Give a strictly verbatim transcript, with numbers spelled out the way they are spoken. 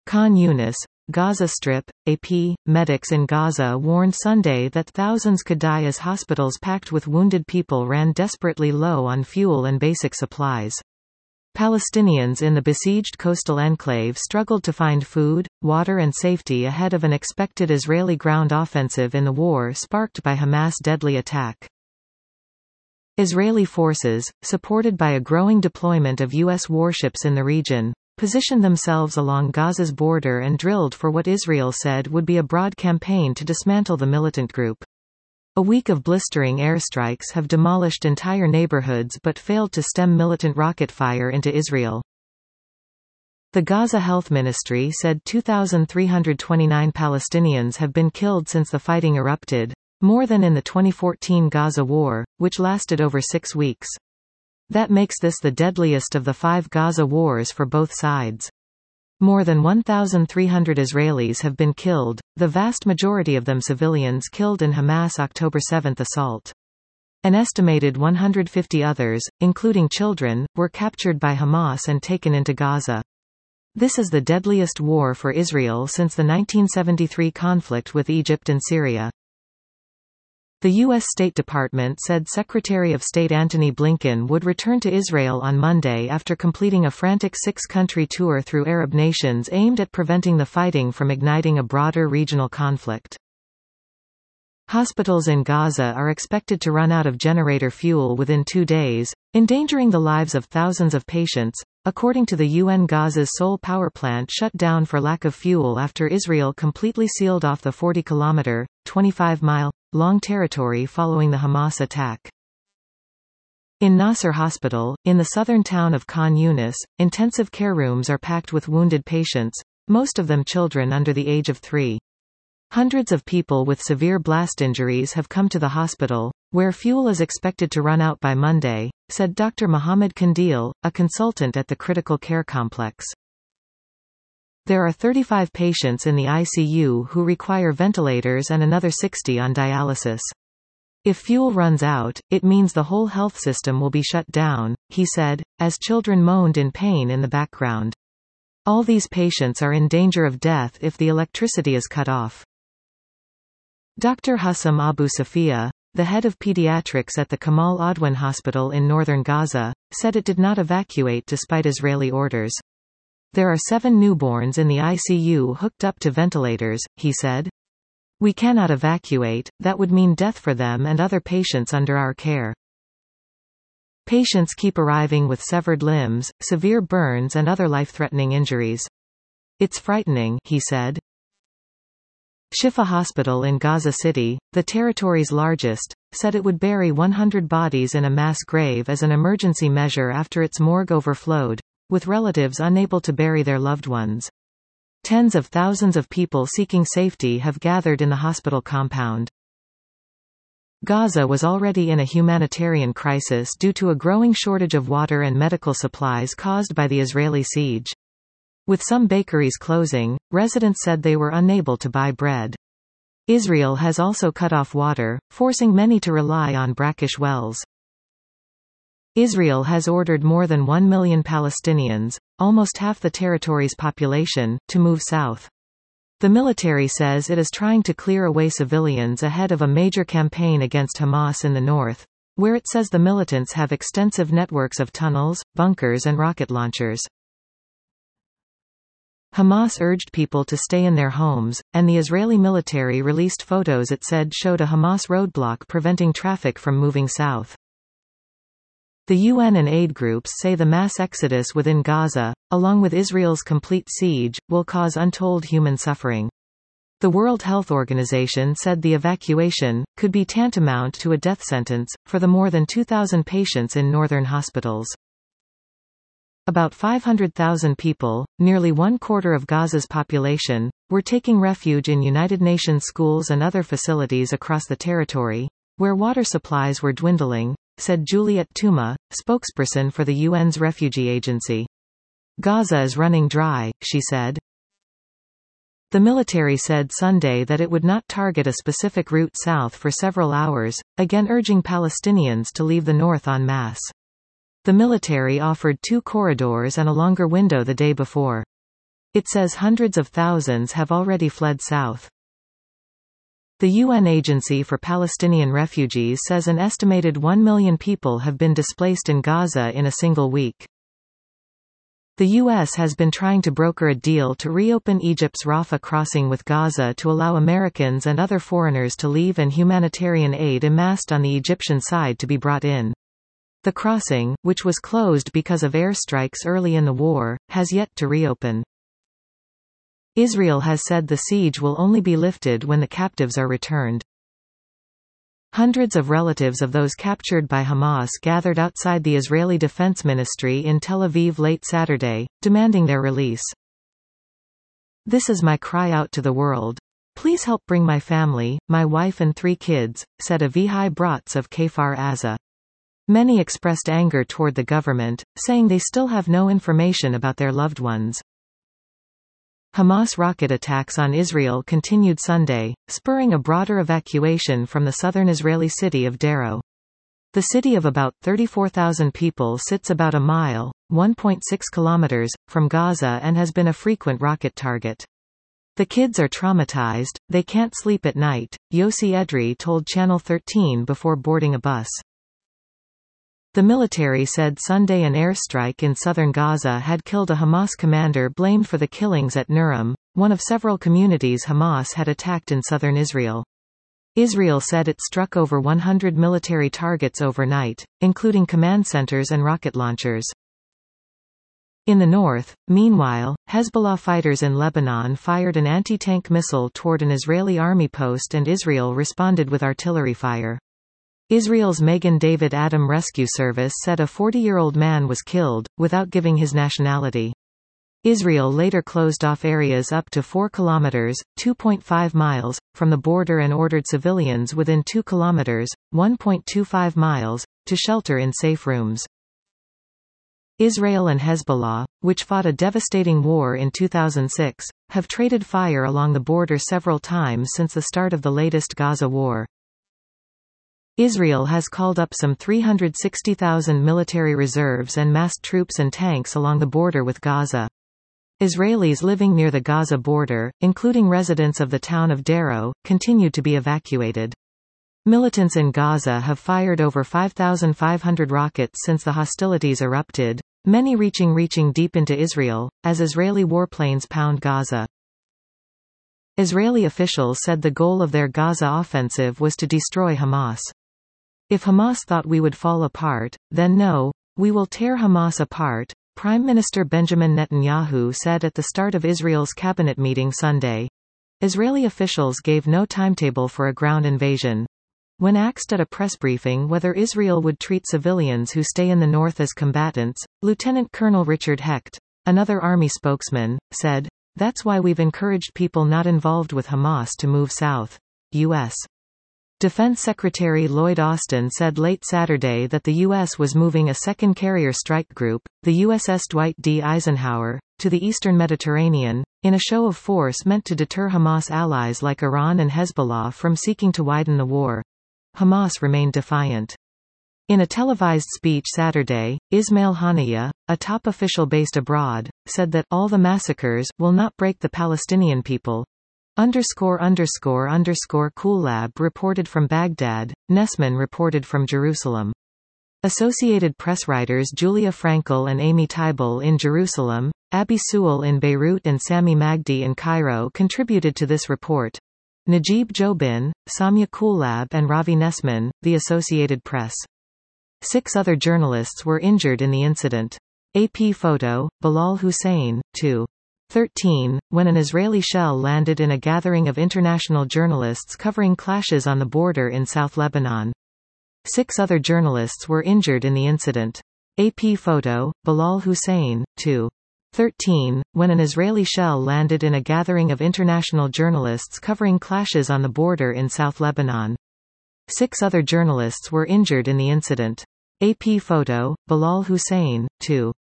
Khan Yunis, Gaza Strip, A P. Medics in Gaza warned Sunday that thousands could die as hospitals packed with wounded people ran desperately low on fuel and basic supplies. Palestinians in the besieged coastal enclave struggled to find food, water and safety ahead of an expected Israeli ground offensive in the war sparked by Hamas' deadly attack. Israeli forces, supported by a growing deployment of U S warships in the region, positioned themselves along Gaza's border and drilled for what Israel said would be a broad campaign to dismantle the militant group. A week of blistering airstrikes have demolished entire neighborhoods but failed to stem militant rocket fire into Israel. The Gaza Health Ministry said two thousand three hundred twenty-nine Palestinians have been killed since the fighting erupted, more than in the twenty fourteen Gaza war, which lasted over six weeks. That makes this the deadliest of the five Gaza wars for both sides. More than one thousand three hundred Israelis have been killed, the vast majority of them civilians killed in Hamas' October seventh assault. An estimated one hundred fifty others, including children, were captured by Hamas and taken into Gaza. This is the deadliest war for Israel since the nineteen seventy-three conflict with Egypt and Syria. The U S State Department said Secretary of State Antony Blinken would return to Israel on Monday after completing a frantic six-country tour through Arab nations aimed at preventing the fighting from igniting a broader regional conflict. Hospitals in Gaza are expected to run out of generator fuel within two days, endangering the lives of thousands of patients, according to the U N. Gaza's sole power plant shut down for lack of fuel after Israel completely sealed off the forty kilometer, twenty-five mile, long territory following the Hamas attack. In Nasser Hospital, in the southern town of Khan Yunis, intensive care rooms are packed with wounded patients, most of them children under the age of three. Hundreds of people with severe blast injuries have come to the hospital, where fuel is expected to run out by Monday, said Doctor Mohammed Kandil, a consultant at the critical care complex. There are thirty-five patients in the I C U who require ventilators and another sixty on dialysis. If fuel runs out, it means the whole health system will be shut down, he said, as children moaned in pain in the background. All these patients are in danger of death if the electricity is cut off. Doctor Hussam Abu Safia, the head of pediatrics at the Kamal Adwan Hospital in northern Gaza, said it did not evacuate despite Israeli orders. There are seven newborns in the I C U hooked up to ventilators, he said. We cannot evacuate, that would mean death for them and other patients under our care. Patients keep arriving with severed limbs, severe burns and other life-threatening injuries. It's frightening, he said. Shifa Hospital in Gaza City, the territory's largest, said it would bury one hundred bodies in a mass grave as an emergency measure after its morgue overflowed, with relatives unable to bury their loved ones. Tens of thousands of people seeking safety have gathered in the hospital compound. Gaza was already in a humanitarian crisis due to a growing shortage of water and medical supplies caused by the Israeli siege. With some bakeries closing, residents said they were unable to buy bread. Israel has also cut off water, forcing many to rely on brackish wells. Israel has ordered more than one million Palestinians, almost half the territory's population, to move south. The military says it is trying to clear away civilians ahead of a major campaign against Hamas in the north, where it says the militants have extensive networks of tunnels, bunkers and rocket launchers. Hamas urged people to stay in their homes, and the Israeli military released photos it said showed a Hamas roadblock preventing traffic from moving south. The U N and aid groups say the mass exodus within Gaza, along with Israel's complete siege, will cause untold human suffering. The World Health Organization said the evacuation could be tantamount to a death sentence for the more than two thousand patients in northern hospitals. About five hundred thousand people, nearly one quarter of Gaza's population, were taking refuge in United Nations schools and other facilities across the territory, where water supplies were dwindling, said Juliet Touma, spokesperson for the U N's refugee agency. Gaza is running dry, she said. The military said Sunday that it would not target a specific route south for several hours, again urging Palestinians to leave the north en masse. The military offered two corridors and a longer window the day before. It says hundreds of thousands have already fled south. The U N Agency for Palestinian Refugees says an estimated one million people have been displaced in Gaza in a single week. The U S has been trying to broker a deal to reopen Egypt's Rafah crossing with Gaza to allow Americans and other foreigners to leave and humanitarian aid amassed on the Egyptian side to be brought in. The crossing, which was closed because of airstrikes early in the war, has yet to reopen. Israel has said the siege will only be lifted when the captives are returned. Hundreds of relatives of those captured by Hamas gathered outside the Israeli Defense Ministry in Tel Aviv late Saturday, demanding their release. "This is my cry out to the world. Please help bring my family, my wife and three kids," said Avihai Bratz of Kfar Aza. Many expressed anger toward the government, saying they still have no information about their loved ones. Hamas rocket attacks on Israel continued Sunday, spurring a broader evacuation from the southern Israeli city of Darrow. The city of about thirty-four thousand people sits about a mile, one point six kilometers, from Gaza and has been a frequent rocket target. "The kids are traumatized, they can't sleep at night," Yossi Edrei told Channel thirteen before boarding a bus. The military said Sunday an airstrike in southern Gaza had killed a Hamas commander blamed for the killings at Nurem, one of several communities Hamas had attacked in southern Israel. Israel said it struck over one hundred military targets overnight, including command centers and rocket launchers. In the north, meanwhile, Hezbollah fighters in Lebanon fired an anti-tank missile toward an Israeli army post and Israel responded with artillery fire. Israel's Magen David Adom Rescue Service said a forty-year-old man was killed, without giving his nationality. Israel later closed off areas up to four kilometers (two point five miles) from the border and ordered civilians within two kilometers (one point two five miles) to shelter in safe rooms. Israel and Hezbollah, which fought a devastating war in two thousand six, have traded fire along the border several times since the start of the latest Gaza war. Israel has called up some three hundred sixty thousand military reserves and massed troops and tanks along the border with Gaza. Israelis living near the Gaza border, including residents of the town of Darrow, continued to be evacuated. Militants in Gaza have fired over five thousand five hundred rockets since the hostilities erupted, many reaching reaching deep into Israel, as Israeli warplanes pound Gaza. Israeli officials said the goal of their Gaza offensive was to destroy Hamas. "If Hamas thought we would fall apart, then no, we will tear Hamas apart," Prime Minister Benjamin Netanyahu said at the start of Israel's cabinet meeting Sunday. Israeli officials gave no timetable for a ground invasion. When asked at a press briefing whether Israel would treat civilians who stay in the north as combatants, Lieutenant Colonel Richard Hecht, another army spokesman, said, "That's why we've encouraged people not involved with Hamas to move south." U S Defense Secretary Lloyd Austin said late Saturday that the U S was moving a second carrier strike group, the U S S Dwight D. Eisenhower, to the eastern Mediterranean, in a show of force meant to deter Hamas allies like Iran and Hezbollah from seeking to widen the war. Hamas remained defiant. In a televised speech Saturday, Ismail Haniyeh, a top official based abroad, said that all the massacres will not break the Palestinian people. Underscore underscore underscore Kulab reported from Baghdad, Nessman reported from Jerusalem. Associated Press writers Julia Frankel and Amy Tybal in Jerusalem, Abi Sewell in Beirut and Sami Magdi in Cairo contributed to this report. Najib Jobin, Samia Kulab and Ravi Nessman, The Associated Press. Six other journalists were injured in the incident. A P photo, Bilal Hussein, two thirteen, when an Israeli shell landed in a gathering of international journalists covering clashes on the border in South Lebanon. Six other journalists were injured in the incident. A P photo, Bilal Hussein, two thirteen, when an Israeli shell landed in a gathering of international journalists covering clashes on the border in South Lebanon. Six other journalists were injured in the incident. A P photo, Bilal Hussein, two